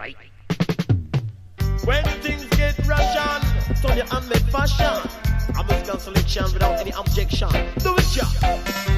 right? When things get Russian, Tony and make fashion. American selection without any objection. Do it, yeah.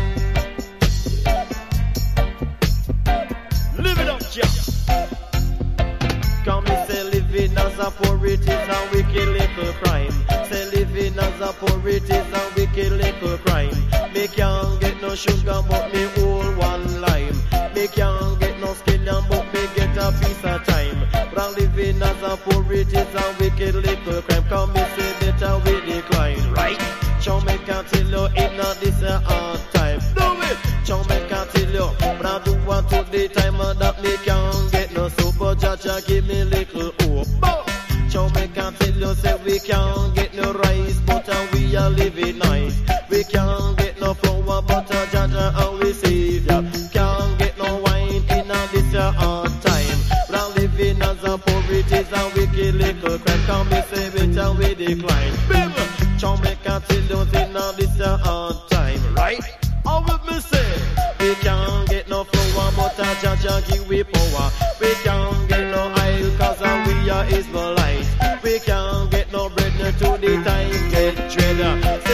Live it up, yeah. Come me say living as a poor it is a wicked little crime. Say living as a poor it is a wicked little crime. Me can't get no sugar but me hold one lime. Me can't get no skin but me get a piece of time. But living as a poor it is a wicked little crime. Come me say better we decline, right? Show me can't tell you it not this a hard time. Do it! Show me can't tell you, but I do want to the time that me can't get no super Jaja give me little hope. Show me can't tell you say we can't get no rice, but we are living nice. We can't get no flour, but Jaja and we save ya. Can't get no wine in a this a hard time. But I'm living as a poor it is a wicked little crime. Come me say better we decline. Show me can't tell you say now this a hard time, right? How would me say? We can't get no flour, but Jaja give we power. We can't get no oil, cause we are Israelites. We can't get no bread to the time get dread.